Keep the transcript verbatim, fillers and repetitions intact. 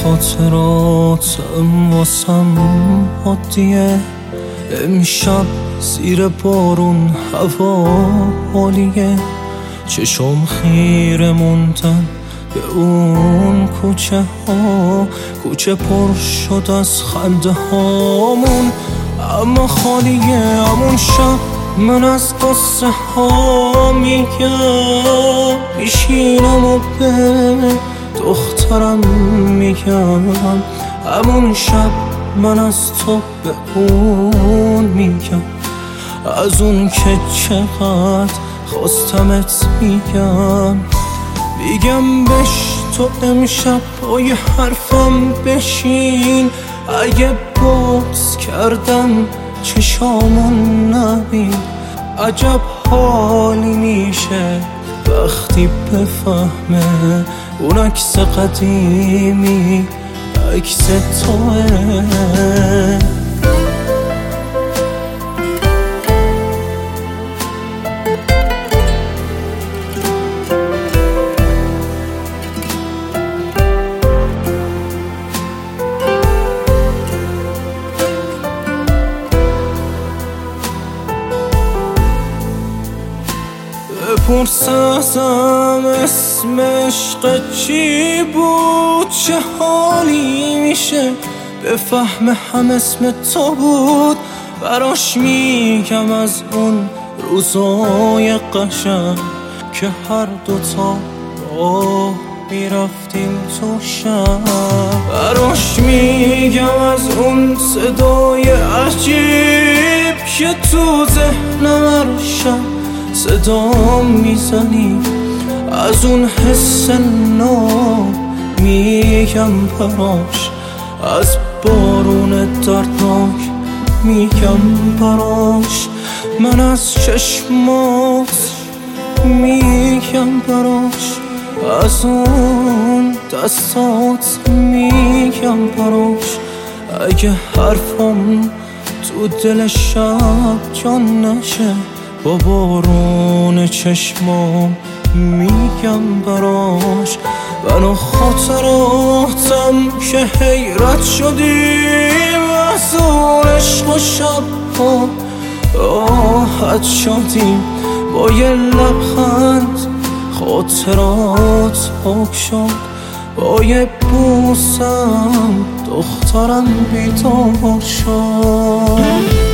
خاطراتم واسم عادیه، امشب زیر بارون هوا عالیه، چشم خیره موندن به اون کوچه ها، کوچه پر شد از خنده هامون اما خالیه. همون شب من از قصه ها میگم، میشینم و به دخترم میگم. همون شب من از تو به اون میگم، از اون که چقدر خواستمت میگم. میگم بش تو امشب پای حرفم بشین، اگه باز کردم چشامون نبین. عجب حالی میشه وقتی بفهمه اون عکس قدیمی عکس توه. بپرس ازم اسم عشق چی بود، چه حالی میشه بفهم هم اسم تو بود. براش میگم از اون روزای قشنگ که هر دوتا راه میرفتیم تو شب. براش میگم از اون صدای عجیب که تو ذهنم هر شب صدا میزنی. از اون حس نو میگم براش، از بارون دردناک میگم براش. من از چشمات میگم براش، از اون دستات میگم براش. اگه حرفم تو دل شب جان نشه، با بارون چشمام میگم براش. من و خاطراتم که حیرت شدیم از اون عشق و شب ها راحت شدیم. با یه لبخند خاطرات پاک شد، با یه بوسم دخترم بیدار شد.